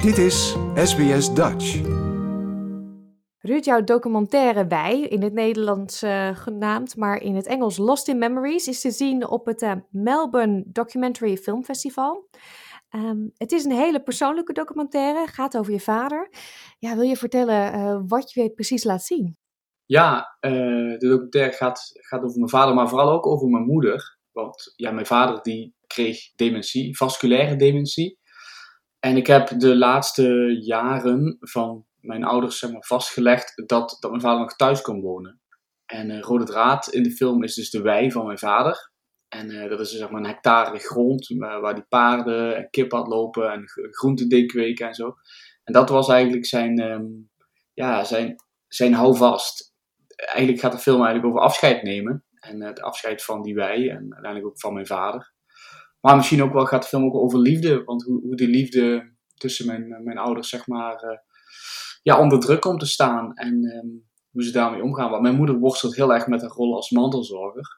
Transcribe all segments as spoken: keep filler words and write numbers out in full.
Dit is S B S Dutch. Ruud, jouw documentaire Wij, in het Nederlands uh, genaamd, maar in het Engels Lost in Memories, is te zien op het uh, Melbourne Documentary Film Festival. Um, het is een hele persoonlijke documentaire, gaat over je vader. Ja, wil je vertellen uh, wat je precies laat zien? Ja, uh, de documentaire gaat, gaat over mijn vader, maar vooral ook over mijn moeder. Want ja, mijn vader die kreeg dementie, vasculaire dementie. En ik heb de laatste jaren van mijn ouders zeg maar, vastgelegd dat, dat mijn vader nog thuis kon wonen. En uh, rode draad in de film is dus de wei van mijn vader. En uh, dat is zeg maar een hectare grond uh, waar die paarden en kippen had lopen en groenten deed kweken en zo. En dat was eigenlijk zijn, um, ja, zijn, zijn houvast. Eigenlijk gaat de film eigenlijk over afscheid nemen. En uh, het afscheid van die wei en uiteindelijk ook van mijn vader. Maar misschien ook wel gaat de film ook over liefde. Want hoe, hoe die liefde tussen mijn, mijn ouders zeg maar uh, ja, onder druk komt te staan. En um, hoe ze daarmee omgaan. Want mijn moeder worstelt heel erg met haar rol als mantelzorger.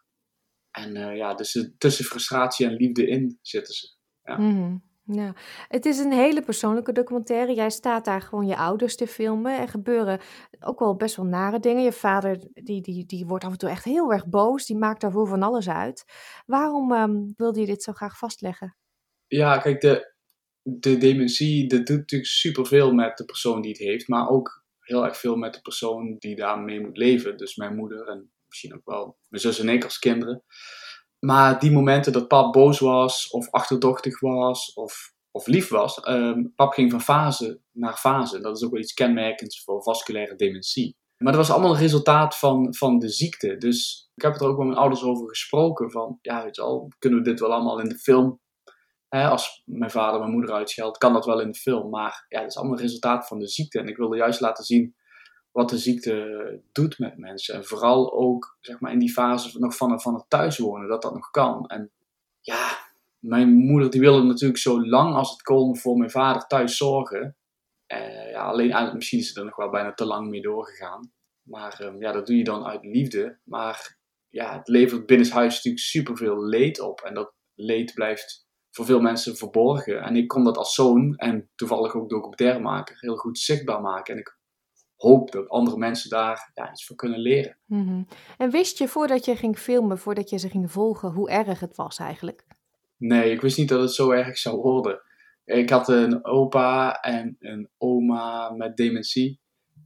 En uh, ja, dus tussen frustratie en liefde in zitten ze. Ja. Mm-hmm. Ja, het is een hele persoonlijke documentaire. Jij staat daar gewoon je ouders te filmen. Er gebeuren ook wel best wel nare dingen. Je vader die, die, die wordt af en toe echt heel erg boos. Die maakt daarvoor van alles uit. Waarom um, wilde je dit zo graag vastleggen? Ja, kijk, de, de dementie, dat doet natuurlijk superveel met de persoon die het heeft. Maar ook heel erg veel met de persoon die daarmee moet leven. Dus mijn moeder en misschien ook wel mijn zus en ik als kinderen. Maar die momenten dat pap boos was, of achterdochtig was, of, of lief was, um, pap ging van fase naar fase. Dat is ook wel iets kenmerkends voor vasculaire dementie. Maar dat was allemaal een resultaat van, van de ziekte. Dus ik heb het er ook met mijn ouders over gesproken. Van, ja, weet je al, kunnen we dit wel allemaal in de film? Hè, als mijn vader mijn moeder uitscheldt, kan dat wel in de film. Maar ja, dat is allemaal een resultaat van de ziekte. En ik wilde juist laten zien wat de ziekte doet met mensen. En vooral ook zeg maar, in die fase nog van, van het thuiswonen, dat dat nog kan. En ja, mijn moeder die wilde natuurlijk zo lang als het kon voor mijn vader thuis zorgen. Uh, ja, alleen misschien is ze er nog wel bijna te lang mee doorgegaan. Maar um, ja, dat doe je dan uit liefde. Maar ja, het levert binnenshuis natuurlijk superveel leed op. En dat leed blijft voor veel mensen verborgen. En ik kon dat als zoon en toevallig ook documentairemaker heel goed zichtbaar maken. En ik hoop dat andere mensen daar ja, iets van kunnen leren. Mm-hmm. En wist je voordat je ging filmen, voordat je ze ging volgen, hoe erg het was eigenlijk? Nee, ik wist niet dat het zo erg zou worden. Ik had een opa en een oma met dementie.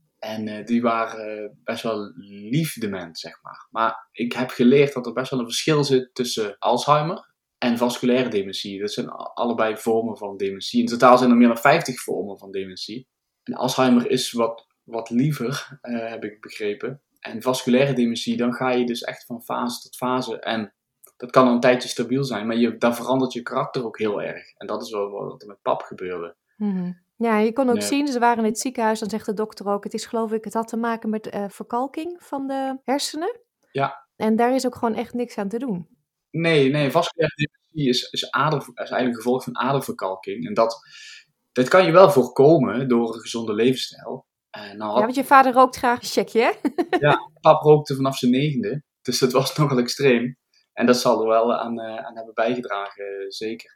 En uh, die waren uh, best wel liefdement, zeg maar. Maar ik heb geleerd dat er best wel een verschil zit tussen Alzheimer en vasculaire dementie. Dat zijn allebei vormen van dementie. In totaal zijn er meer dan vijftig vormen van dementie. En Alzheimer is wat wat liever, uh, heb ik begrepen. En vasculaire dementie, dan ga je dus echt van fase tot fase. En dat kan een tijdje stabiel zijn, maar je, dan verandert je karakter ook heel erg. En dat is wel wat er met pap gebeurde. Mm-hmm. Ja, je kon ook nee. zien, ze waren in het ziekenhuis, dan zegt de dokter ook, het is geloof ik, het had te maken met uh, verkalking van de hersenen. Ja. En daar is ook gewoon echt niks aan te doen. Nee, nee, vasculaire dementie is, is, ader, is eigenlijk een gevolg van aderverkalking. En dat, dat kan je wel voorkomen door een gezonde levensstijl. Uh, nou had... Ja, want je vader rookt graag een checkje, hè? Ja, pap rookte vanaf zijn negende. Dus dat was nogal extreem. En dat zal er wel aan, uh, aan hebben bijgedragen, uh, zeker.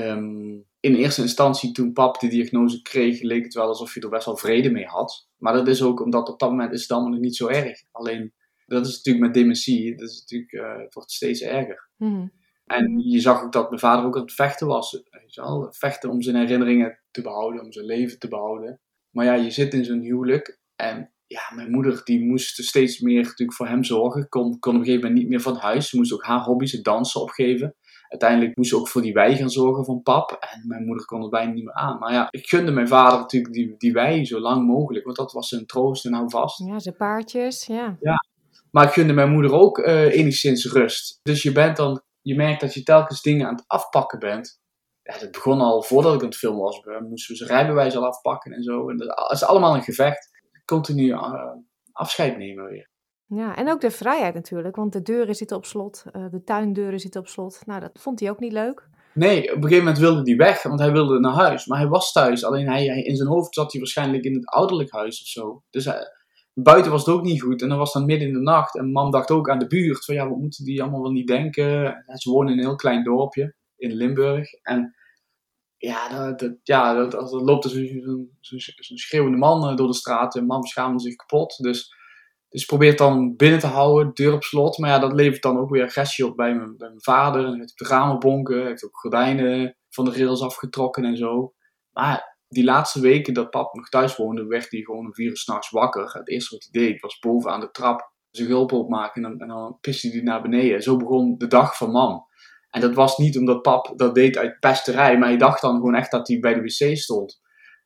Um, in eerste instantie, toen pap de diagnose kreeg, leek het wel alsof je er best wel vrede mee had. Maar dat is ook omdat op dat moment is het allemaal nog niet zo erg. Alleen, dat is natuurlijk met dementie, dat is natuurlijk, uh, het wordt steeds erger. Mm-hmm. En je zag ook dat mijn vader ook aan het vechten was. Weet je wel? Vechten om zijn herinneringen te behouden, om zijn leven te behouden. Maar ja, je zit in zo'n huwelijk en ja, mijn moeder die moest steeds meer natuurlijk voor hem zorgen. Kon, kon op een gegeven moment niet meer van huis. Ze moest ook haar hobby's, het dansen, opgeven. Uiteindelijk moest ze ook voor die wei gaan zorgen van pap. En mijn moeder kon er bijna niet meer aan. Maar ja, ik gunde mijn vader natuurlijk die, die wei zo lang mogelijk. Want dat was zijn troost en houvast. Ja, zijn paardjes, ja. Ja, maar ik gunde mijn moeder ook uh, enigszins rust. Dus je bent dan, je merkt dat je telkens dingen aan het afpakken bent. Ja, dat begon al voordat ik aan het filmen was. We moesten zijn rijbewijs al afpakken en zo. En dat is allemaal een gevecht. Continu uh, afscheid nemen weer. Ja, en ook de vrijheid natuurlijk. Want de deuren zitten op slot. Uh, de tuindeuren zitten op slot. Nou, dat vond hij ook niet leuk. Nee, op een gegeven moment wilde hij weg. Want hij wilde naar huis. Maar hij was thuis. Alleen hij, hij, in zijn hoofd zat hij waarschijnlijk in het ouderlijk huis of zo. Dus hij, buiten was het ook niet goed. En dan was dan midden in de nacht. En mam dacht ook aan de buurt. Van ja, wat moeten die allemaal wel niet denken. En ze wonen in een heel klein dorpje. In Limburg. En ja, dat, dat, ja dat, dat, dat loopt er zo'n zo, zo, zo schreeuwende man uh, door de straat. En mam schaamde zich kapot. Dus, dus probeert dan binnen te houden, deur op slot. Maar ja, dat levert dan ook weer agressie op bij mijn, bij mijn vader. Hij heeft op de ramen bonken. Hij heeft ook gordijnen van de rails afgetrokken en zo. Maar die laatste weken dat pap nog thuis woonde, werd hij gewoon om vier uur 's nachts wakker. Het eerste wat hij deed was boven aan de trap zijn gulp opmaken en dan, en dan piste hij naar beneden. Zo begon de dag van mam. En dat was niet omdat pap dat deed uit pesterij, maar hij dacht dan gewoon echt dat hij bij de wc stond.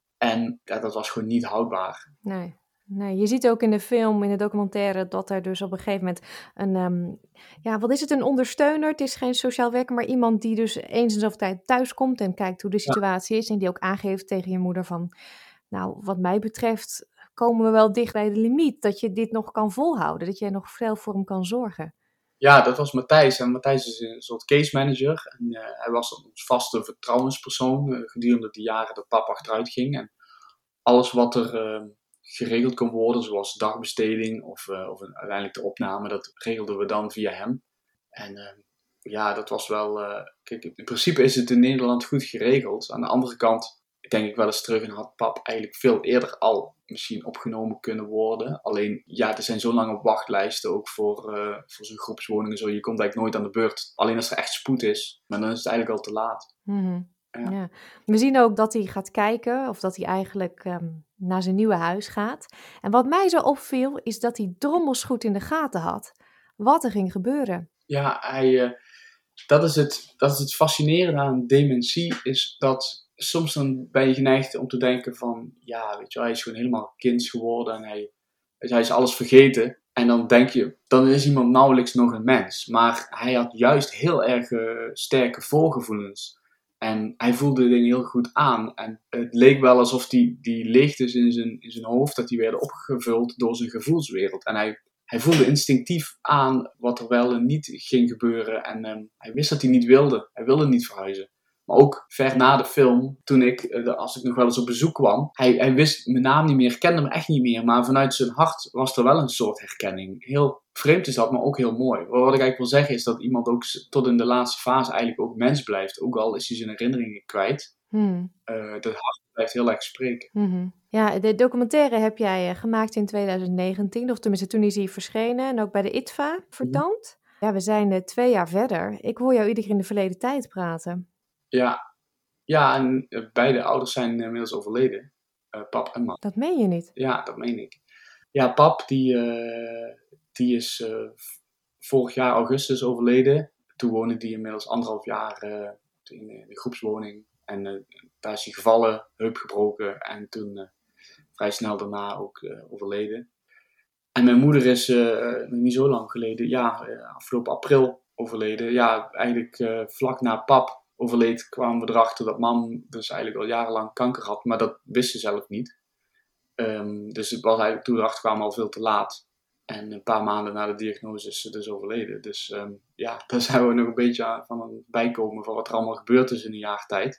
En ja, dat was gewoon niet houdbaar. Nee. Nee, je ziet ook in de film, in de documentaire, dat er dus op een gegeven moment een, um, ja, wat is het, een ondersteuner? Het is geen sociaal werker, maar iemand die dus eens in zoveel tijd thuis komt en kijkt hoe de situatie is. En die ook aangeeft tegen je moeder van, nou, wat mij betreft komen we wel dicht bij de limiet. Dat je dit nog kan volhouden, dat jij nog veel voor hem kan zorgen. Ja, dat was Matthijs. En Matthijs is een soort case manager. En uh, hij was ons vaste vertrouwenspersoon uh, gedurende de jaren dat pap achteruit ging. En alles wat er... Uh, geregeld kon worden, zoals dagbesteding of, uh, of een, uiteindelijk de opname, dat regelden we dan via hem. En uh, ja, dat was wel... Uh, kijk, in principe is het in Nederland goed geregeld. Aan de andere kant denk ik wel eens terug en had pap eigenlijk veel eerder al misschien opgenomen kunnen worden. Alleen, ja, er zijn zo lang op wachtlijsten ook voor, uh, voor zo'n groepswoningen. Zo. Je komt eigenlijk nooit aan de beurt. Alleen als er echt spoed is. Maar dan is het eigenlijk al te laat. Mm-hmm. Ja. Ja. We zien ook dat hij gaat kijken of dat hij eigenlijk um, naar zijn nieuwe huis gaat. En wat mij zo opviel is dat hij drommels goed in de gaten had wat er ging gebeuren. Ja, hij, uh, dat, is het, dat is het fascinerende aan dementie, is dat soms dan ben je geneigd om te denken van, ja, weet je wel, hij is gewoon helemaal kind geworden en hij, hij is alles vergeten. En dan denk je, dan is iemand nauwelijks nog een mens. Maar hij had juist heel erg uh, sterke voorgevoelens. En hij voelde dingen heel goed aan. En het leek wel alsof die, die leegtes in zijn, in zijn hoofd, dat die werden opgevuld door zijn gevoelswereld. En hij, hij voelde instinctief aan wat er wel en niet ging gebeuren. En um, hij wist dat hij niet wilde. Hij wilde niet verhuizen. Maar ook ver na de film, toen ik, als ik nog wel eens op bezoek kwam, hij, hij wist mijn naam niet meer, kende me echt niet meer. Maar vanuit zijn hart was er wel een soort herkenning. Heel vreemd is dat, maar ook heel mooi. Wat ik eigenlijk wil zeggen is dat iemand ook tot in de laatste fase eigenlijk ook mens blijft. Ook al is hij zijn herinneringen kwijt. Hmm. Uh, dat hart blijft heel erg spreken. Mm-hmm. Ja, de documentaire heb jij uh, gemaakt in twintig negentien, of tenminste toen is hij verschenen en ook bij de I T V A vertoond. Mm-hmm. Ja, we zijn uh, twee jaar verder. Ik hoor jou iedere keer in de verleden tijd praten. Ja, ja en uh, beide ouders zijn inmiddels overleden. Uh, pap en mam. Dat meen je niet? Ja, dat meen ik. Ja, pap die, uh, die is uh, vorig jaar augustus overleden. Toen woonde hij inmiddels anderhalf jaar uh, in de groepswoning. En uh, daar is hij gevallen, heup gebroken en toen uh, vrij snel daarna ook uh, overleden. En mijn moeder is uh, nog niet zo lang geleden, ja, uh, afgelopen april overleden. Ja, eigenlijk uh, vlak na pap overleed kwamen we erachter dat mam dus eigenlijk al jarenlang kanker had. Maar dat wist ze zelf niet. Um, dus het was eigenlijk, toen we erachter kwamen, al veel te laat. En een paar maanden na de diagnose is ze dus overleden. Dus um, ja, daar zijn we nog een beetje aan, van aan het bijkomen van wat er allemaal gebeurd is in een jaar tijd.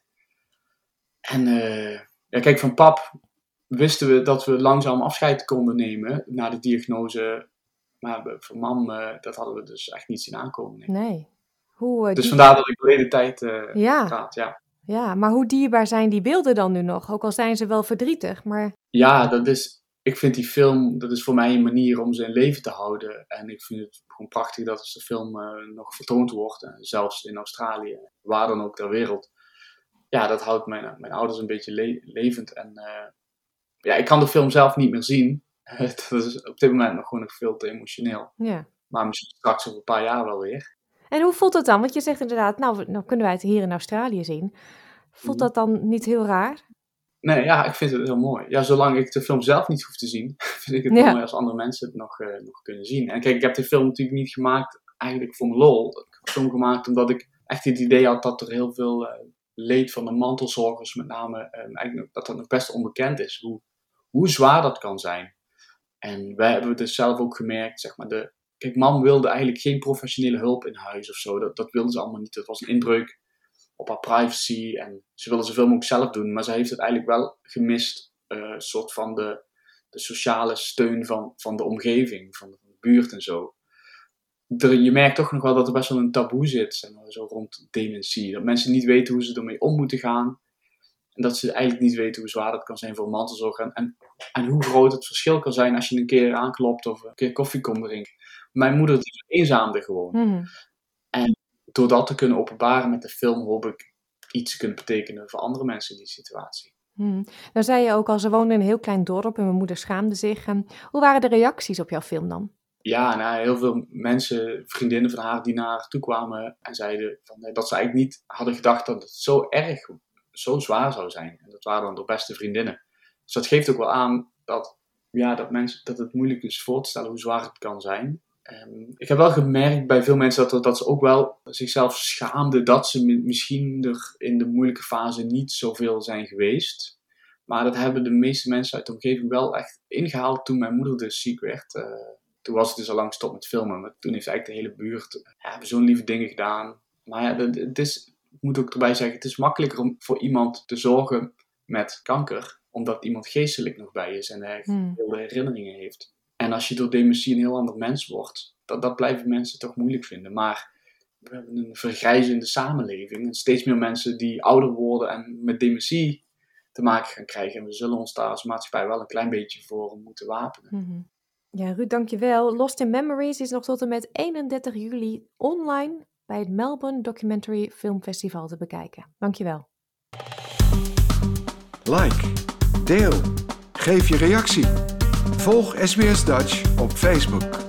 En uh, ja, kijk, van pap wisten we dat we langzaam afscheid konden nemen na de diagnose. Maar van mam, uh, dat hadden we dus echt niet zien aankomen. Nee. nee. Hoe, uh, dus die... vandaar dat ik verleden tijd uh, ja. praat, ja. Ja, maar hoe dierbaar zijn die beelden dan nu nog? Ook al zijn ze wel verdrietig, maar... Ja, dat is... Ik vind die film, dat is voor mij een manier om ze in leven te houden. En ik vind het gewoon prachtig dat als de film uh, nog vertoond wordt. En zelfs in Australië, waar dan ook ter wereld. Ja, dat houdt mijn, mijn ouders een beetje le- levend. En uh, ja, ik kan de film zelf niet meer zien. Dat is op dit moment nog gewoon nog veel te emotioneel. Ja. Maar misschien straks over een paar jaar wel weer. En hoe voelt dat dan? Want je zegt inderdaad, nou, nou kunnen wij het hier in Australië zien. Voelt dat dan niet heel raar? Nee, ja, ik vind het heel mooi. Ja, zolang ik de film zelf niet hoef te zien, vind ik het ja. mooi als andere mensen het nog, uh, nog kunnen zien. En kijk, ik heb de film natuurlijk niet gemaakt eigenlijk voor mijn lol. Ik heb de film gemaakt omdat ik echt het idee had dat er heel veel uh, leed van de mantelzorgers, met name, uh, eigenlijk dat dat nog best onbekend is. Hoe, hoe zwaar dat kan zijn. En wij hebben het dus zelf ook gemerkt, zeg maar, de... Kijk, mam wilde eigenlijk geen professionele hulp in huis of zo. Dat, dat wilde ze allemaal niet. Dat was een inbreuk op haar privacy. En ze wilde zoveel mogelijk zelf doen. Maar ze heeft het eigenlijk wel gemist. Een uh, soort van de, de sociale steun van, van de omgeving. Van de, van de buurt en zo. Er, je merkt toch nog wel dat er best wel een taboe zit. Zeg maar, zo rond dementie. Dat mensen niet weten hoe ze ermee om moeten gaan. En dat ze eigenlijk niet weten hoe zwaar dat kan zijn voor mantelzorg. En, en, en hoe groot het verschil kan zijn als je een keer aanklopt of een keer koffie komt drinken. Mijn moeder die eenzaamde gewoon. Mm-hmm. En door dat te kunnen openbaren met de film hoop ik iets te kunnen betekenen voor andere mensen in die situatie. Hmm. Nou zei je ook al, ze woonden in een heel klein dorp en mijn moeder schaamde zich. Um, hoe waren de reacties op jouw film dan? Ja, nou, heel veel mensen, vriendinnen van haar die naar haar toe kwamen en zeiden van, dat ze eigenlijk niet hadden gedacht dat het zo erg, zo zwaar zou zijn. En dat waren dan de beste vriendinnen. Dus dat geeft ook wel aan dat, ja, dat, mensen, dat het moeilijk is voor te stellen hoe zwaar het kan zijn. Um, ik heb wel gemerkt bij veel mensen dat, dat ze ook wel zichzelf schaamden dat ze misschien er in de moeilijke fase niet zoveel zijn geweest. Maar dat hebben de meeste mensen uit de omgeving wel echt ingehaald toen mijn moeder dus ziek werd. Uh, toen was ik dus al lang gestopt met filmen. Maar toen heeft eigenlijk de hele buurt ja, hebben zo'n lieve dingen gedaan. Maar ja, het, het is, ik moet ook erbij zeggen, het is makkelijker om voor iemand te zorgen met kanker. Omdat iemand geestelijk nog bij is en hij hmm. heel veel herinneringen heeft. En als je door dementie een heel ander mens wordt, dat, dat blijven mensen toch moeilijk vinden. Maar we hebben een vergrijzende samenleving. En steeds meer mensen die ouder worden en met dementie te maken gaan krijgen. En we zullen ons daar als maatschappij wel een klein beetje voor moeten wapenen. Mm-hmm. Ja, Ruud, dankjewel. Lost in Memories is nog tot en met eenendertig juli online bij het Melbourne Documentary Film Festival te bekijken. Dankjewel. Like, deel, geef je reactie. Volg S B S Dutch op Facebook.